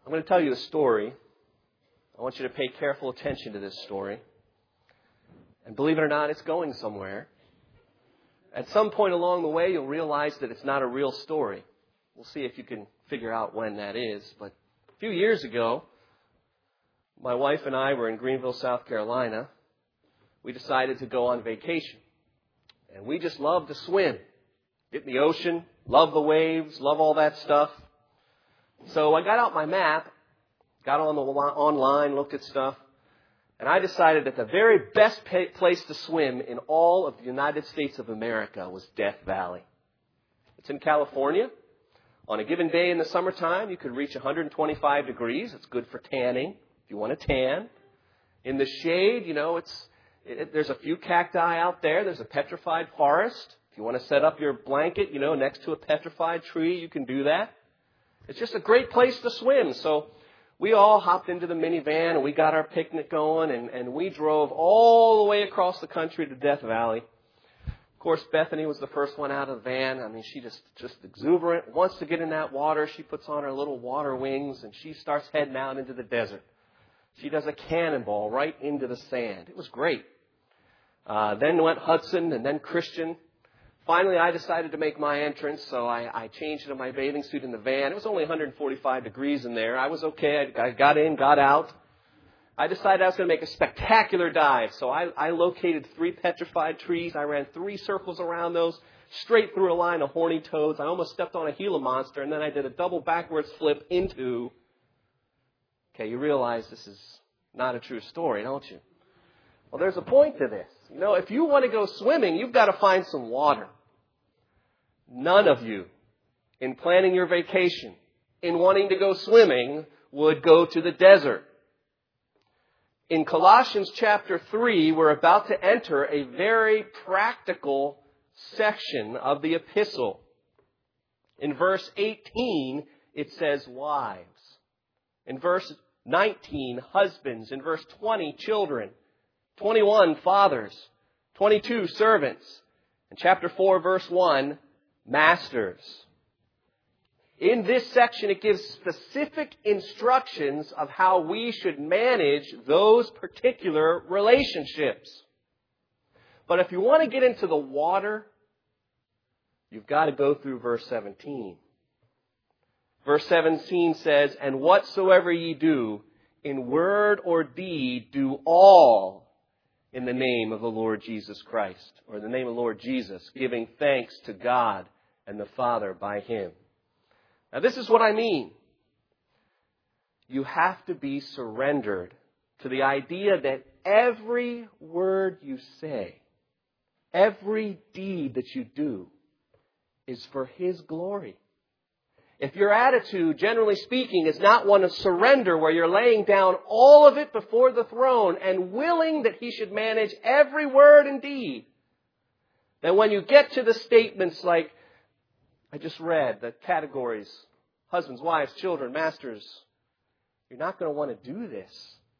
I'm going to tell you a story. I want you to pay careful attention to this story. And believe it or not, it's going somewhere. At some point along the way, you'll realize that it's not a real story. We'll see if you can figure out when that is. But a few years ago, my wife and I were in Greenville, South Carolina. We decided to go on vacation. And we just love to swim. Get in the ocean, love the waves, love all that stuff. So I got out my map, got on the online, looked at stuff, and I decided that the very best place to swim in all of the United States of America was Death Valley. It's in California. On a given day in the summertime, you could reach 125 degrees. It's good for tanning, if you want to tan. In the shade, there's a few cacti out there. There's a petrified forest. If you want to set up your blanket, next to a petrified tree, you can do that. It's just a great place to swim. So we all hopped into the minivan and we got our picnic going and we drove all the way across the country to Death Valley. Of course, Bethany was the first one out of the van. I mean, she just exuberant, wants to get in that water. She puts on her little water wings and she starts heading out into the desert. She does a cannonball right into the sand. It was great. Then went Hudson and then Christian. Finally, I decided to make my entrance, so I changed into my bathing suit in the van. It was only 145 degrees in there. I was okay. I got in, got out. I decided I was going to make a spectacular dive, so I located 3 petrified trees. I ran 3 circles around those, straight through a line of horny toads. I almost stepped on a Gila monster, and then I did a double backwards flip into... Okay, you realize this is not a true story, don't you? Well, there's a point to this. If you want to go swimming, you've got to find some water. None of you, in planning your vacation, in wanting to go swimming, would go to the desert. In Colossians chapter 3, we're about to enter a very practical section of the epistle. In verse 18, it says wives. In verse 19, husbands. In verse 20, children. 21, fathers. 22, servants. In chapter 4, verse 1, masters. In this section, it gives specific instructions of how we should manage those particular relationships. But if you want to get into the water, you've got to go through verse 17. Verse 17 says, and whatsoever ye do, in word or deed, do all in the name of the Lord Jesus Christ, or the name of the Lord Jesus, giving thanks to God and the Father by Him. Now this is what I mean. You have to be surrendered to the idea that every word you say, every deed that you do, is for His glory. If your attitude, generally speaking, is not one of surrender, where you're laying down all of it before the throne and willing that He should manage every word and deed, then when you get to the statements like I just read, the categories, husbands, wives, children, masters, you're not going to want to do this.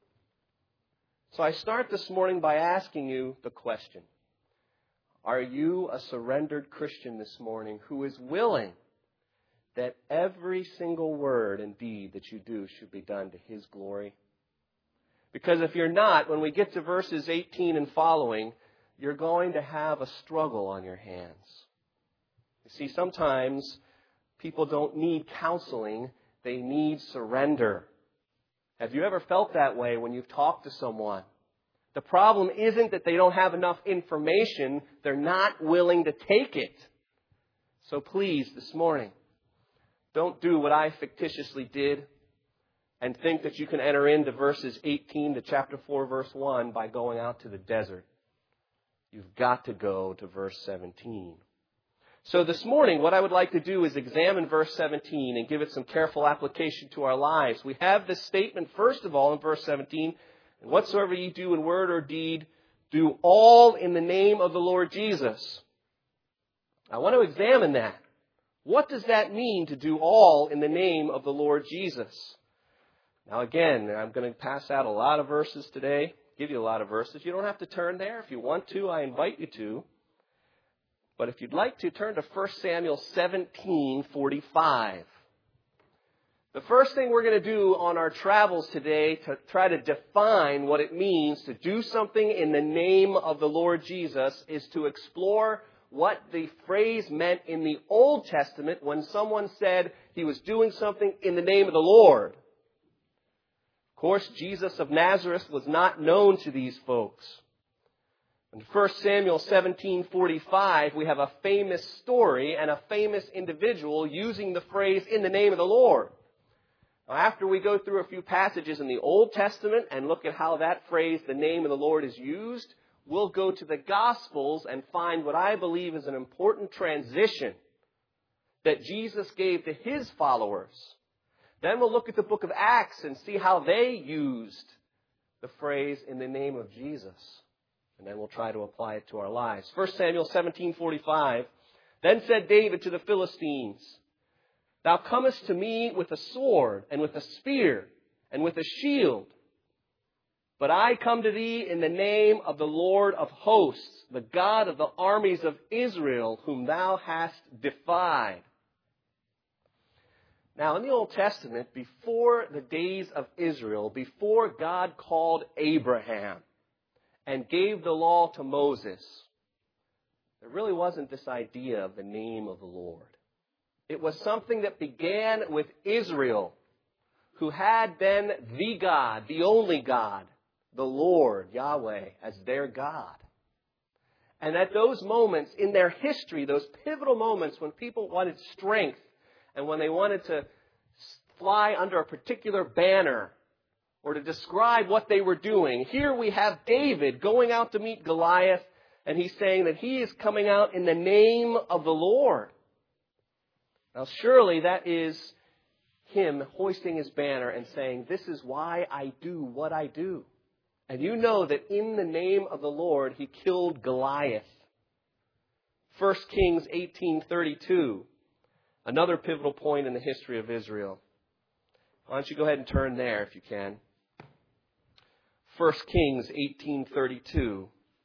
So I start this morning by asking you the question, are you a surrendered Christian this morning who is willing that every single word and deed that you do should be done to His glory? Because if you're not, when we get to verses 18 and following, you're going to have a struggle on your hands. You see, sometimes people don't need counseling, they need surrender. Have you ever felt that way when you've talked to someone? The problem isn't that they don't have enough information, they're not willing to take it. So please, this morning, don't do what I fictitiously did and think that you can enter into verses 18 to chapter 4, verse 1 by going out to the desert. You've got to go to verse 17. So this morning, what I would like to do is examine verse 17 and give it some careful application to our lives. We have this statement, first of all, in verse 17, and whatsoever ye do in word or deed, do all in the name of the Lord Jesus. I want to examine that. What does that mean to do all in the name of the Lord Jesus? Now again, I'm going to pass out a lot of verses today, give you a lot of verses. You don't have to turn there. If you want to, I invite you to. But if you'd like to, turn to 1 Samuel 17:45. The first thing we're going to do on our travels today to try to define what it means to do something in the name of the Lord Jesus is to explore what the phrase meant in the Old Testament when someone said he was doing something in the name of the Lord. Of course, Jesus of Nazareth was not known to these folks. In 1 Samuel 17:45, we have a famous story and a famous individual using the phrase in the name of the Lord. Now, after we go through a few passages in the Old Testament and look at how that phrase, the name of the Lord, is used, we'll go to the Gospels and find what I believe is an important transition that Jesus gave to his followers. Then we'll look at the book of Acts and see how they used the phrase in the name of Jesus. And then we'll try to apply it to our lives. 1 Samuel 17:45, then said David to the Philistines, Thou comest to me with a sword and with a spear and with a shield. But I come to thee in the name of the Lord of hosts, the God of the armies of Israel, whom thou hast defied. Now, in the Old Testament, before the days of Israel, before God called Abraham and gave the law to Moses, there really wasn't this idea of the name of the Lord. It was something that began with Israel, who had then the God, the only God, the Lord, Yahweh, as their God. And at those moments in their history, those pivotal moments when people wanted strength and when they wanted to fly under a particular banner or to describe what they were doing, here we have David going out to meet Goliath, and he's saying that he is coming out in the name of the Lord. Now, surely that is him hoisting his banner and saying, this is why I do what I do. And you know that in the name of the Lord, he killed Goliath. 1 Kings 18:32, another pivotal point in the history of Israel. Why don't you go ahead and turn there if you can. 1 Kings 18:32.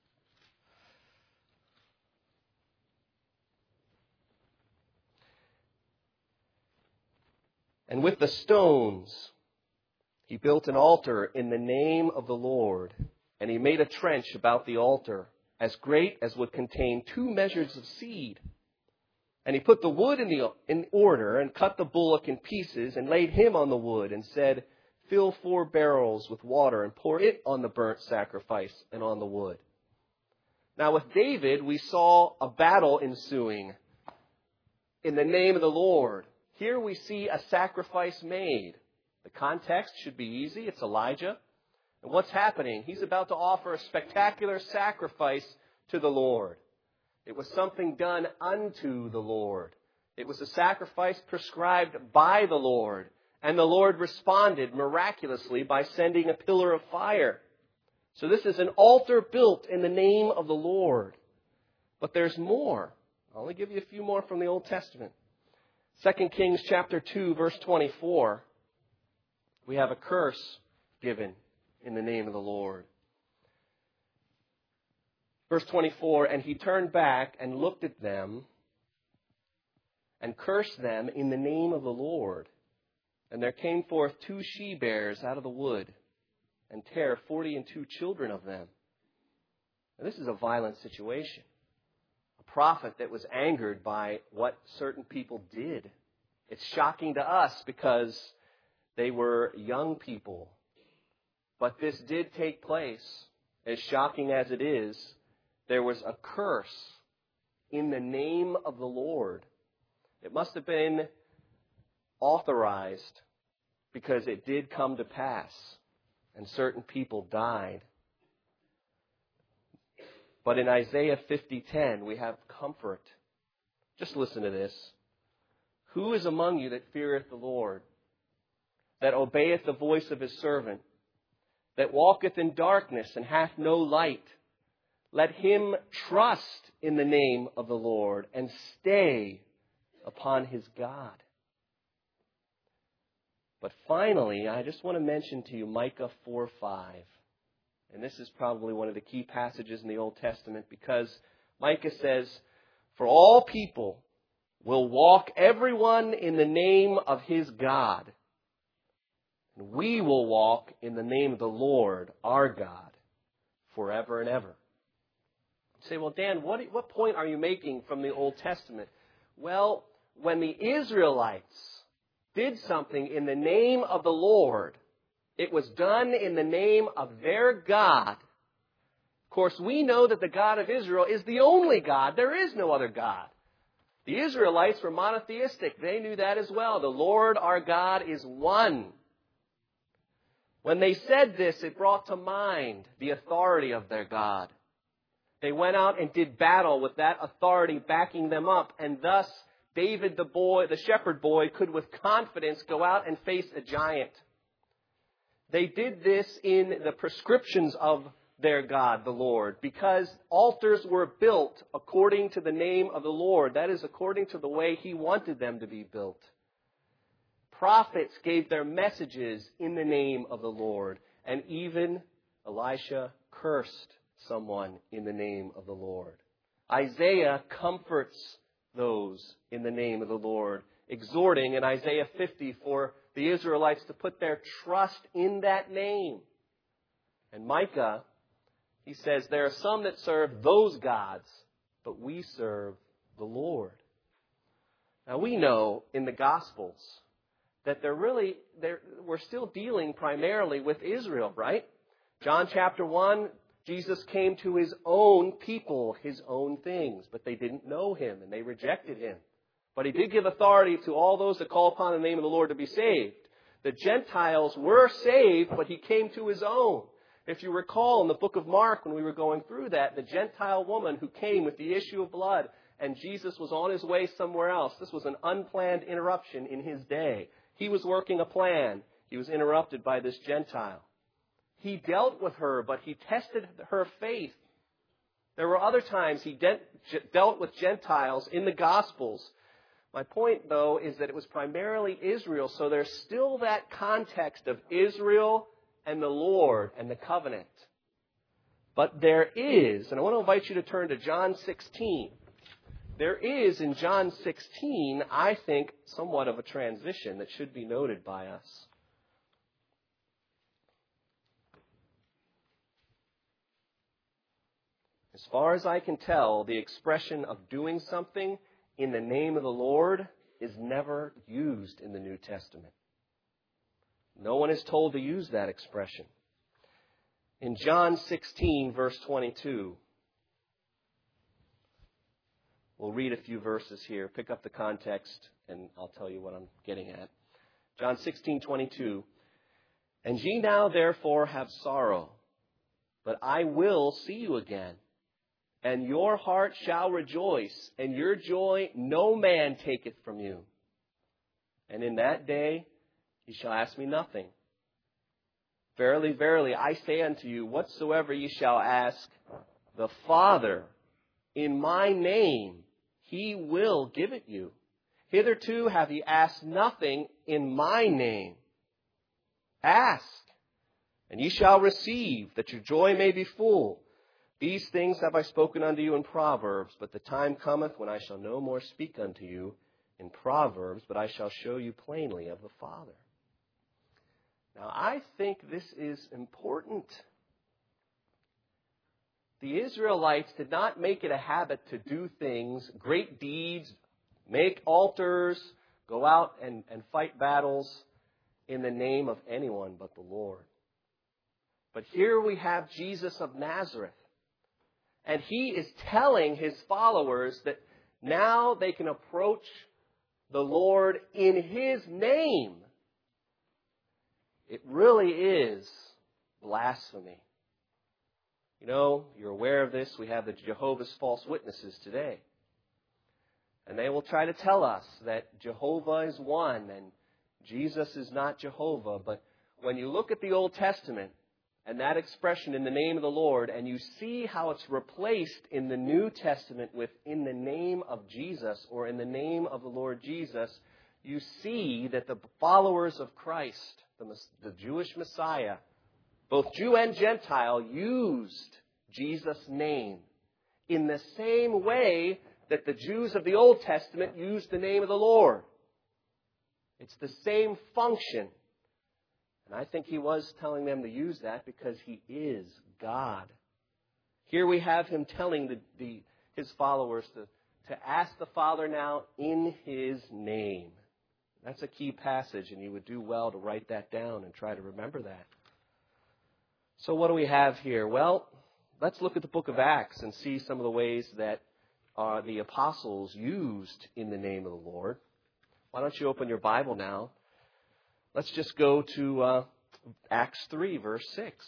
And with the stones, he built an altar in the name of the Lord, and he made a trench about the altar, as great as would contain 2 measures of seed. And he put the wood in order, and cut the bullock in pieces, and laid him on the wood, and said, Fill 4 barrels with water, and pour it on the burnt sacrifice and on the wood. Now with David, we saw a battle ensuing in the name of the Lord. Here we see a sacrifice made. The context should be easy. It's Elijah. And what's happening? He's about to offer a spectacular sacrifice to the Lord. It was something done unto the Lord. It was a sacrifice prescribed by the Lord. And the Lord responded miraculously by sending a pillar of fire. So this is an altar built in the name of the Lord. But there's more. I'll only give you a few more from the Old Testament. 2 Kings chapter 2, verse 24. We have a curse given in the name of the Lord. Verse 24, and he turned back and looked at them and cursed them in the name of the Lord. And there came forth 2 she-bears out of the wood, and tare 42 children of them. Now, this is a violent situation. A prophet that was angered by what certain people did. It's shocking to us because they were young people. But this did take place. As shocking as it is, there was a curse in the name of the Lord. It must have been authorized because it did come to pass and certain people died. But in Isaiah 50:10, we have comfort. Just listen to this. Who is among you that feareth the Lord, that obeyeth the voice of his servant, that walketh in darkness and hath no light? Let him trust in the name of the Lord and stay upon his God. But finally, I just want to mention to you Micah 4:5. And this is probably one of the key passages in the Old Testament because Micah says, For all people will walk everyone in the name of his God. And we will walk in the name of the Lord, our God, forever and ever. You say, well, Dan, what point are you making from the Old Testament? Well, when the Israelites did something in the name of the Lord, it was done in the name of their God. Of course, we know that the God of Israel is the only God. There is no other God. The Israelites were monotheistic. They knew that as well. The Lord our God is one. When they said this, it brought to mind the authority of their God. They went out and did battle with that authority backing them up, and thus David the shepherd boy, could with confidence go out and face a giant. They did this in the prescriptions of their God, the Lord, because altars were built according to the name of the Lord. That is, according to the way He wanted them to be built. Prophets gave their messages in the name of the Lord, and even Elisha cursed someone in the name of the Lord. Isaiah comforts those in the name of the Lord, exhorting in Isaiah 50 for the Israelites to put their trust in that name. And Micah, he says, there are some that serve those gods, but we serve the Lord. Now we know in the Gospels that we're still dealing primarily with Israel, right? John chapter 1, Jesus came to His own people, His own things, but they didn't know Him and they rejected Him. But He did give authority to all those that call upon the name of the Lord to be saved. The Gentiles were saved, but He came to His own. If you recall in the book of Mark when we were going through that, the Gentile woman who came with the issue of blood and Jesus was on His way somewhere else. This was an unplanned interruption in His day. He was working a plan. He was interrupted by this Gentile. He dealt with her, but He tested her faith. There were other times He dealt with Gentiles in the Gospels. My point, though, is that it was primarily Israel, so there's still that context of Israel and the Lord and the covenant. But there is, and I want to invite you to turn to John 16. There is in John 16, I think, somewhat of a transition that should be noted by us. As far as I can tell, the expression of doing something in the name of the Lord is never used in the New Testament. No one is told to use that expression. In John 16, verse 22, we'll read a few verses here. Pick up the context, and I'll tell you what I'm getting at. John 16:22. And ye now therefore have sorrow, but I will see you again, and your heart shall rejoice, and your joy no man taketh from you. And in that day ye shall ask me nothing. Verily, verily, I say unto you, whatsoever ye shall ask the Father in my name, He will give it you. Hitherto have ye asked nothing in my name. Ask, and ye shall receive, that your joy may be full. These things have I spoken unto you in Proverbs, but the time cometh when I shall no more speak unto you in Proverbs, but I shall show you plainly of the Father. Now, I think this is important. The Israelites did not make it a habit to do things, great deeds, make altars, go out and fight battles in the name of anyone but the Lord. But here we have Jesus of Nazareth. And He is telling His followers that now they can approach the Lord in His name. It really is blasphemy. You know, you're aware of this. We have the Jehovah's false witnesses today. And they will try to tell us that Jehovah is one and Jesus is not Jehovah. But when you look at the Old Testament and that expression in the name of the Lord, and you see how it's replaced in the New Testament with in the name of Jesus or in the name of the Lord Jesus, you see that the followers of Christ, the Jewish Messiah, both Jew and Gentile, used Jesus' name in the same way that the Jews of the Old Testament used the name of the Lord. It's the same function. And I think he was telling them to use that because he is God. Here we have him telling his followers to ask the Father now in his name. That's a key passage, and you would do well to write that down and try to remember that. So what do we have here? Well, let's look at the book of Acts and see some of the ways that the apostles used in the name of the Lord. Why don't you open your Bible now? Let's just go to Acts 3, verse 6.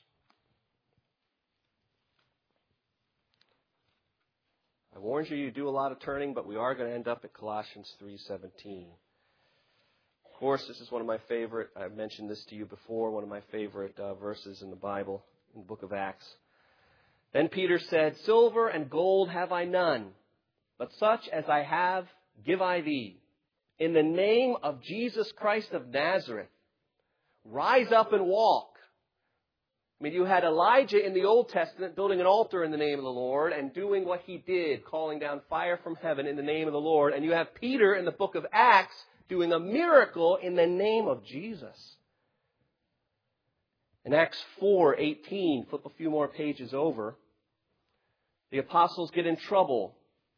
I warned you do a lot of turning, but we are going to end up at Colossians 3:17. Of course, this is one of my favorite, I've mentioned this to you before, one of my favorite verses in the Bible, in the book of Acts. Then Peter said, "Silver and gold have I none, but such as I have give I thee. In the name of Jesus Christ of Nazareth, rise up and walk." I mean, you had Elijah in the Old Testament building an altar in the name of the Lord and doing what he did, calling down fire from heaven in the name of the Lord. And you have Peter in the book of Acts doing a miracle in the name of Jesus. In Acts 4:18, flip a few more pages over, the apostles get in trouble.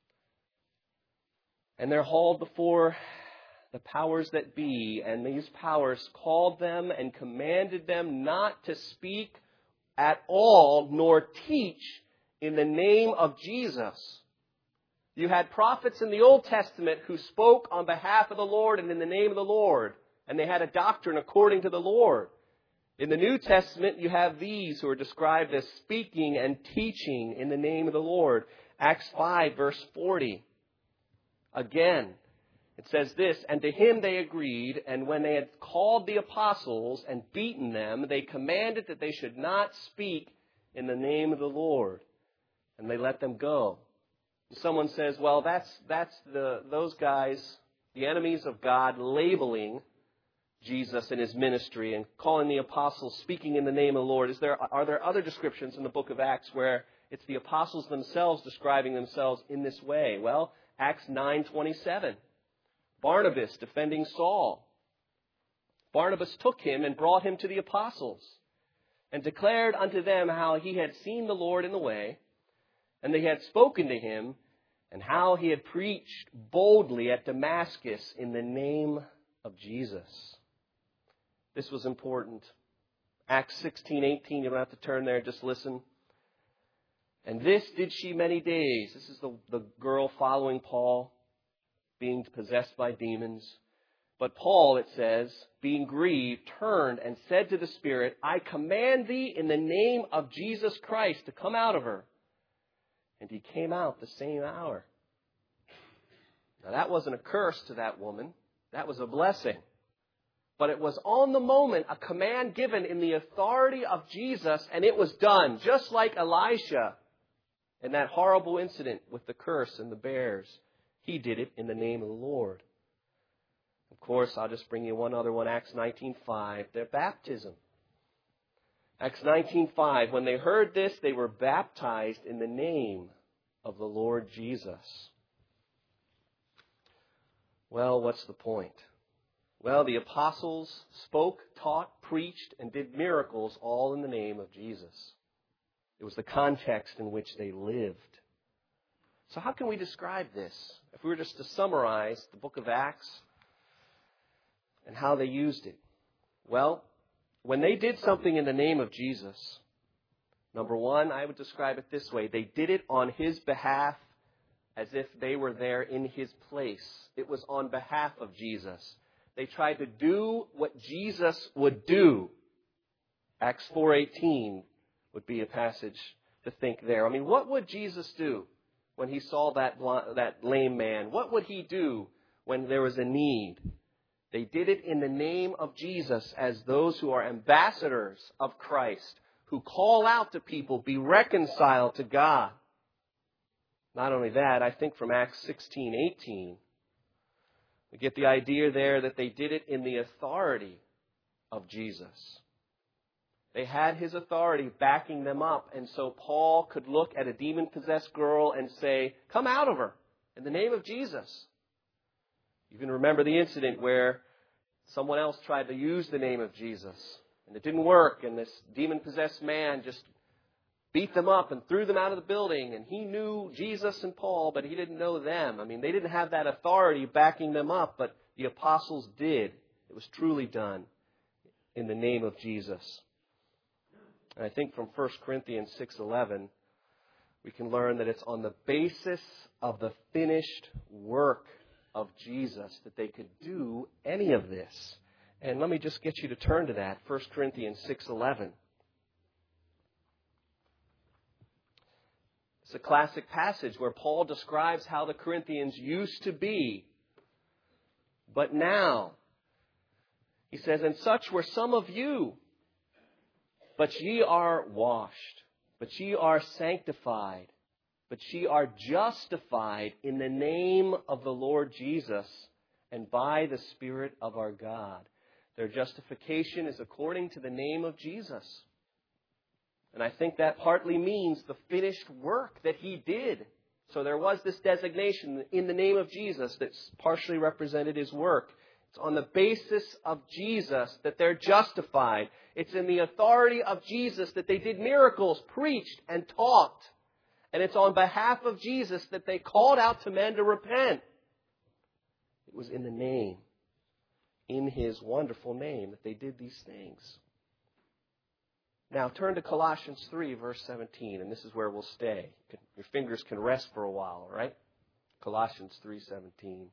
And they're hauled before the powers that be. And these powers called them and commanded them not to speak at all, nor teach in the name of Jesus. You had prophets in the Old Testament who spoke on behalf of the Lord and in the name of the Lord. And they had a doctrine according to the Lord. In the New Testament, you have these who are described as speaking and teaching in the name of the Lord. Acts 5, verse 40. Again, it says this, "And to him they agreed, and when they had called the apostles and beaten them, they commanded that they should not speak in the name of the Lord. And they let them go." Someone says, well, that's those guys, the enemies of God, labeling Jesus and his ministry and calling the apostles speaking in the name of the Lord. Are there other descriptions in the book of Acts where it's the apostles themselves describing themselves in this way? Well, Acts 9:27. Barnabas defending Saul. Barnabas took him and brought him to the apostles and declared unto them how he had seen the Lord in the way, and they had spoken to him, and how he had preached boldly at Damascus in the name of Jesus. This was important. Acts 16:18, you don't have to turn there, just listen. "And this did she many days." This is the girl following Paul, being possessed by demons. "But Paul," it says, "being grieved, turned and said to the Spirit, I command thee in the name of Jesus Christ to come out of her. And he came out the same hour." Now that wasn't a curse to that woman. That was a blessing. But it was on the moment a command given in the authority of Jesus, and it was done. Just like Elisha in that horrible incident with the curse and the bears. He did it in the name of the Lord. Of course, I'll just bring you one other one, Acts 19:5, their baptism. Acts 19:5, when they heard this, they were baptized in the name of the Lord Jesus. Well, what's the point? Well, the apostles spoke, taught, preached, and did miracles all in the name of Jesus. It was the context in which they lived. So how can we describe this? If we were just to summarize the book of Acts and how they used it. Well, when they did something in the name of Jesus, number one, I would describe it this way. They did it on his behalf as if they were there in his place. It was on behalf of Jesus. They tried to do what Jesus would do. Acts 4:18 would be a passage to think there. I mean, what would Jesus do when he saw that lame man? What would he do when there was a need? They did it in the name of Jesus as those who are ambassadors of Christ, who call out to people, be reconciled to God. Not only that, I think from Acts 16:18, we get the idea there that they did it in the authority of Jesus. They had his authority backing them up, and so Paul could look at a demon-possessed girl and say, "Come out of her in the name of Jesus." You can remember the incident where Someone else tried to use the name of Jesus, and it didn't work, and this demon-possessed man just beat them up and threw them out of the building, and he knew Jesus and Paul, but he didn't know them. I mean, they didn't have that authority backing them up, but the apostles did. It was truly done in the name of Jesus. And I think from 1 Corinthians 6:11, we can learn that it's on the basis of the finished work of Jesus that they could do any of this. And let me just get you to turn to that, 1 Corinthians 6:11. It's a classic passage where Paul describes how the Corinthians used to be. But now, he says, and such were some of you, but ye are washed, but ye are sanctified, but ye are justified in the name of the Lord Jesus and by the Spirit of our God. Their justification is according to the name of Jesus. And I think that partly means the finished work that he did. So there was this designation in the name of Jesus that partially represented his work. It's on the basis of Jesus that they're justified. It's in the authority of Jesus that they did miracles, preached, and taught. And it's on behalf of Jesus that they called out to men to repent. It was in the name, in his wonderful name, that they did these things. Now turn to Colossians 3, verse 17, and this is where we'll stay. Your fingers can rest for a while, all right? Colossians 3:17.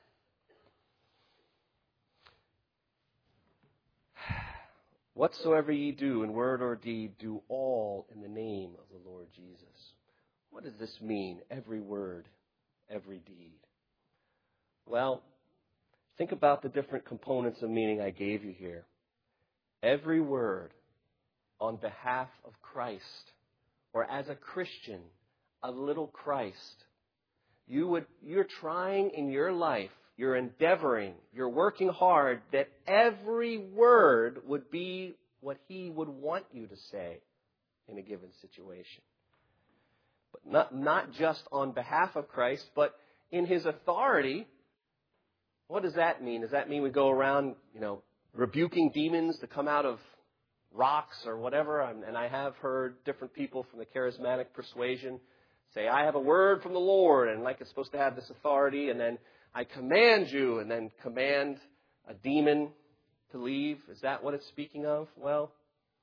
Whatsoever ye do in word or deed, do all in the name of the Lord Jesus. What does this mean? Every word, every deed. Well, think about the different components of meaning I gave you here. Every word on behalf of Christ, or as a Christian, a little Christ. You're trying in your life, you're endeavoring, you're working hard that every word would be what he would want you to say in a given situation. But not just on behalf of Christ, but in his authority. What does that mean? Does that mean we go around, rebuking demons to come out of rocks or whatever? And I have heard different people from the charismatic persuasion say, I have a word from the Lord, and like it's supposed to have this authority, and then I command you, and then command a demon to leave. Is that what it's speaking of? Well,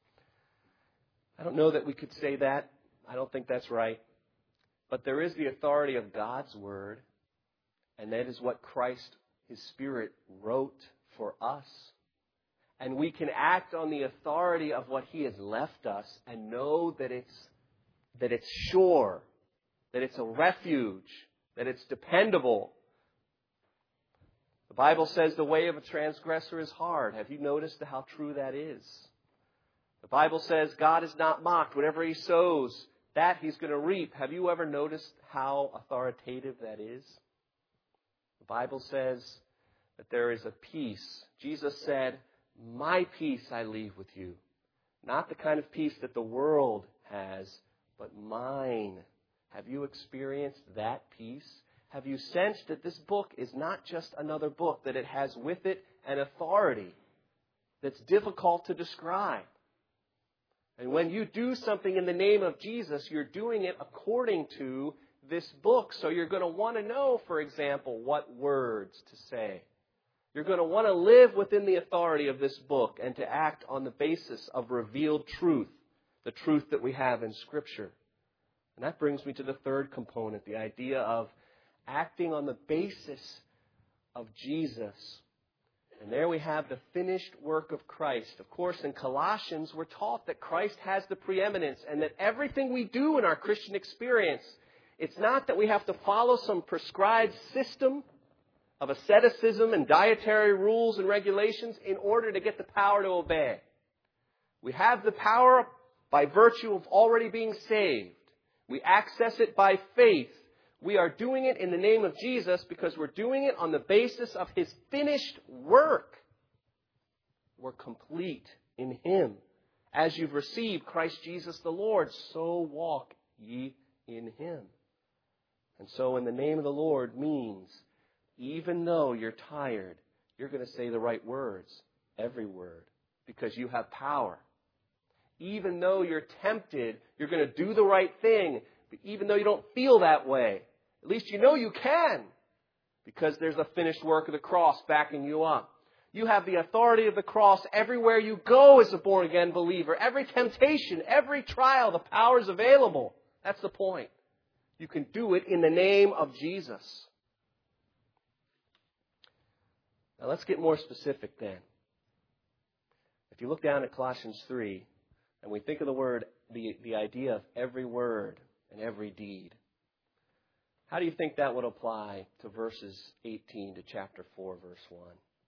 I don't know that we could say that. I don't think that's right. But there is the authority of God's word, and that is what Christ, his Spirit, wrote for us. And we can act on the authority of what he has left us and know that it's sure, that it's a refuge, that it's dependable. The Bible says the way of a transgressor is hard. Have you noticed how true that is? The Bible says God is not mocked. Whatever he sows, that he's going to reap. Have you ever noticed how authoritative that is? The Bible says that there is a peace. Jesus said, my peace I leave with you. Not the kind of peace that the world has, but mine. Have you experienced that peace? Have you sensed that this book is not just another book, that it has with it an authority that's difficult to describe? And when you do something in the name of Jesus, you're doing it according to this book. So you're going to want to know, for example, what words to say. You're going to want to live within the authority of this book and to act on the basis of revealed truth, the truth that we have in Scripture. And that brings me to the third component, the idea of acting on the basis of Jesus. And there we have the finished work of Christ. Of course, in Colossians, we're taught that Christ has the preeminence and that everything we do in our Christian experience, it's not that we have to follow some prescribed system of asceticism and dietary rules and regulations in order to get the power to obey. We have the power by virtue of already being saved. We access it by faith. We are doing it in the name of Jesus because we're doing it on the basis of his finished work. We're complete in him. As you've received Christ Jesus the Lord, so walk ye in him. And so in the name of the Lord means, even though you're tired, you're going to say the right words, every word, because you have power. Even though you're tempted, you're going to do the right thing, even though you don't feel that way. At least you know you can, because there's a finished work of the cross backing you up. You have the authority of the cross everywhere you go as a born-again believer. Every temptation, every trial, the power is available. That's the point. You can do it in the name of Jesus. Now let's get more specific then. If you look down at Colossians 3, and we think of the word, the idea of every word and every deed, how do you think that would apply to verses 18 to chapter 4, verse 1?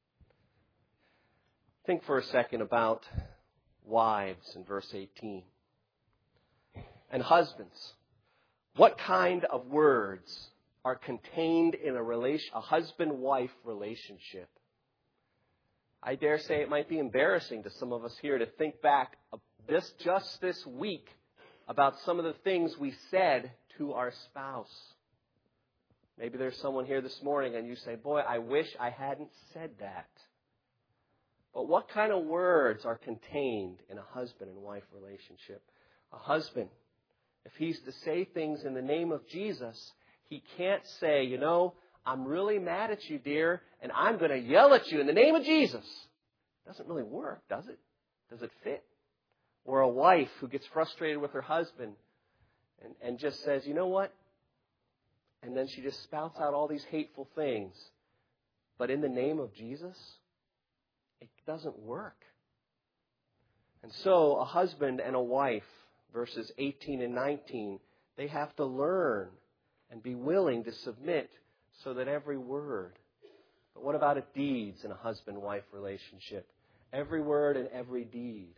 Think for a second about wives in verse 18. And husbands, what kind of words are contained in a husband-wife relationship? I dare say it might be embarrassing to some of us here to think back just this week about some of the things we said to our spouse. Maybe there's someone here this morning and you say, boy, I wish I hadn't said that. But what kind of words are contained in a husband and wife relationship? A husband, if he's to say things in the name of Jesus, he can't say, I'm really mad at you, dear, and I'm going to yell at you in the name of Jesus. It doesn't really work, does it? Does it fit? Or a wife who gets frustrated with her husband and just says, you know what? And then she just spouts out all these hateful things. But in the name of Jesus, it doesn't work. And so a husband and a wife, verses 18 and 19, they have to learn and be willing to submit so that every word. But what about deeds in a husband-wife relationship? Every word and every deed.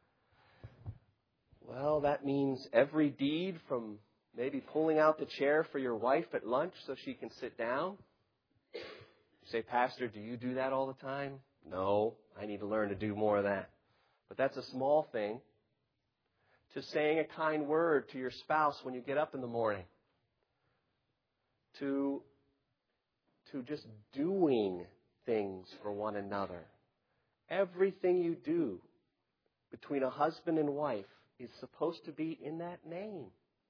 Well, that means every deed, from maybe pulling out the chair for your wife at lunch so she can sit down. You say, Pastor, do you do that all the time? No, I need to learn to do more of that. But that's a small thing. To saying a kind word to your spouse when you get up in the morning. To just doing things for one another. Everything you do between a husband and wife is supposed to be in that name.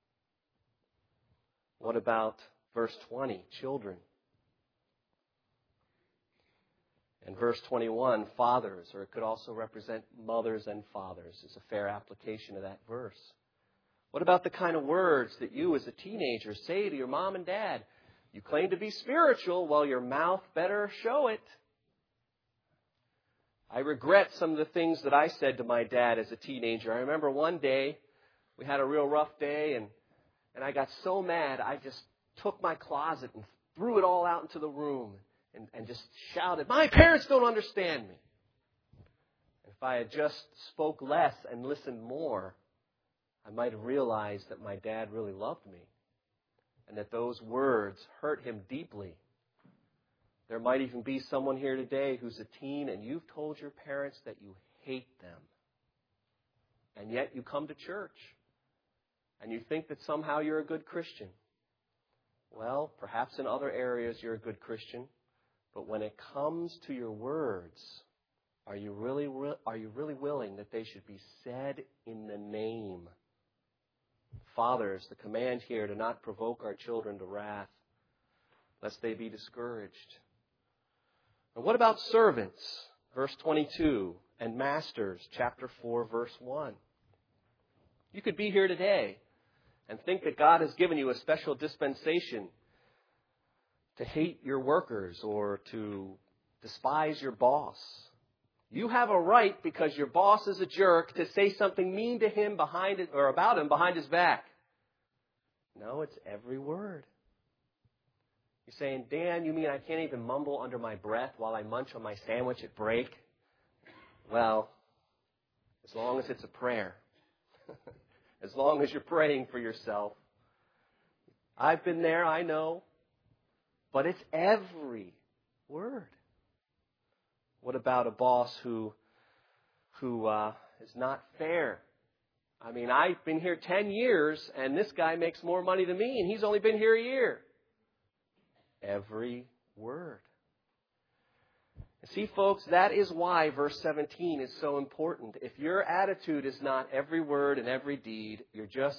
What about verse 20, children? And verse 21, fathers, or it could also represent mothers and fathers, is a fair application of that verse. What about the kind of words that you as a teenager say to your mom and dad? You claim to be spiritual, well, your mouth better show it. I regret some of the things that I said to my dad as a teenager. I remember one day, we had a real rough day, and I got so mad, I just took my closet and threw it all out into the room and just shouted, my parents don't understand me. If I had just spoke less and listened more, I might have realized that my dad really loved me and that those words hurt him deeply. There might even be someone here today who's a teen and you've told your parents that you hate them. And yet you come to church and you think that somehow you're a good Christian. Well, perhaps in other areas you're a good Christian, but when it comes to your words, are you really willing that they should be said in the name? Fathers, the command here to not provoke our children to wrath, lest they be discouraged. And what about servants? Verse 22, and masters, chapter 4, verse 1. You could be here today and think that God has given you a special dispensation to hate your workers or to despise your boss. You have a right, because your boss is a jerk, to say something mean to him behind it, or about him behind his back. No, it's every word. You're saying, Dan, you mean I can't even mumble under my breath while I munch on my sandwich at break? Well, as long as it's a prayer. As long as you're praying for yourself. I've been there, I know. But it's every word. What about a boss who is not fair? I mean, I've been here 10 years, and this guy makes more money than me, and he's only been here a year. Every word. See, folks, that is why verse 17 is so important. If your attitude is not every word and every deed, you're going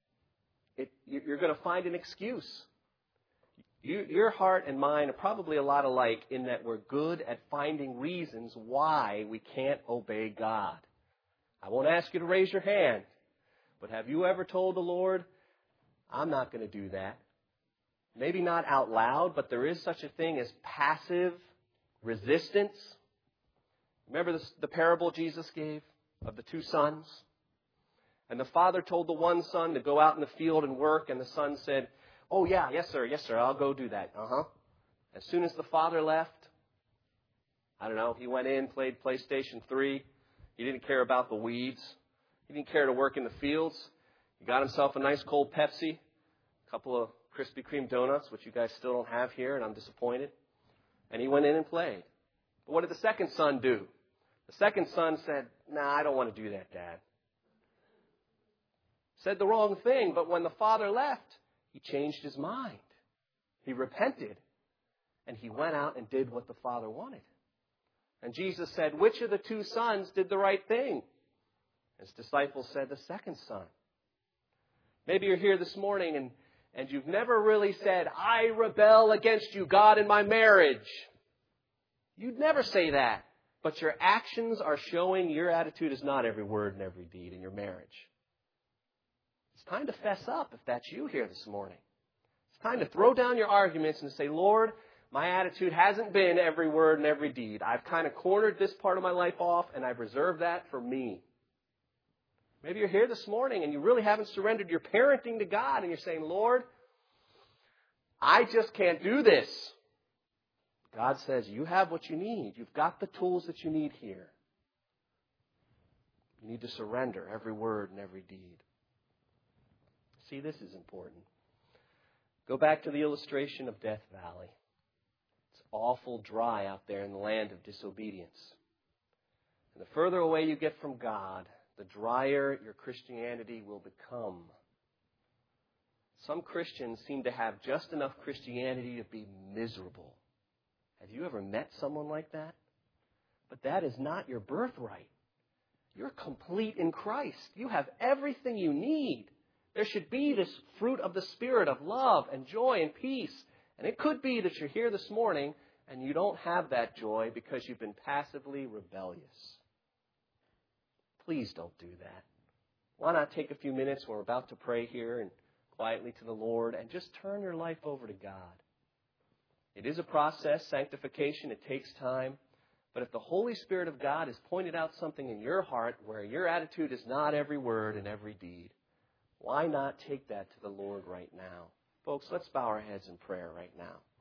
to find an excuse. Your heart and mine are probably a lot alike in that we're good at finding reasons why we can't obey God. I won't ask you to raise your hand, but have you ever told the Lord, I'm not going to do that? Maybe not out loud, but there is such a thing as passive resistance. Remember the parable Jesus gave of the two sons? And the father told the one son to go out in the field and work, and the son said, oh, yeah, yes, sir, I'll go do that. As soon as the father left, I don't know, he went in, played PlayStation 3. He didn't care about the weeds. He didn't care to work in the fields. He got himself a nice cold Pepsi, a couple of Krispy Kreme donuts, which you guys still don't have here, and I'm disappointed. And he went in and played. But what did the second son do? The second son said, nah, I don't want to do that, Dad. Said the wrong thing, but when the father left, he changed his mind. He repented, and he went out and did what the father wanted. And Jesus said, which of the two sons did the right thing? His disciples said, the second son. Maybe you're here this morning and you've never really said, I rebel against you, God, in my marriage. You'd never say that. But your actions are showing your attitude is not every word and every deed in your marriage. It's time to fess up if that's you here this morning. It's time to throw down your arguments and say, Lord, my attitude hasn't been every word and every deed. I've kind of cornered this part of my life off, and I've reserved that for me. Maybe you're here this morning and you really haven't surrendered your parenting to God, and you're saying, Lord, I just can't do this. God says, you have what you need. You've got the tools that you need here. You need to surrender every word and every deed. See, this is important. Go back to the illustration of Death Valley. It's awful dry out there in the land of disobedience. And the further away you get from God, the drier your Christianity will become. Some Christians seem to have just enough Christianity to be miserable. Have you ever met someone like that? But that is not your birthright. You're complete in Christ. You have everything you need. There should be this fruit of the Spirit of love and joy and peace. And it could be that you're here this morning and you don't have that joy because you've been passively rebellious. Please don't do that. Why not take a few minutes when we're about to pray here and quietly to the Lord and just turn your life over to God. It is a process, sanctification. It takes time. But if the Holy Spirit of God has pointed out something in your heart where your attitude is not every word and every deed, why not take that to the Lord right now? Folks, let's bow our heads in prayer right now.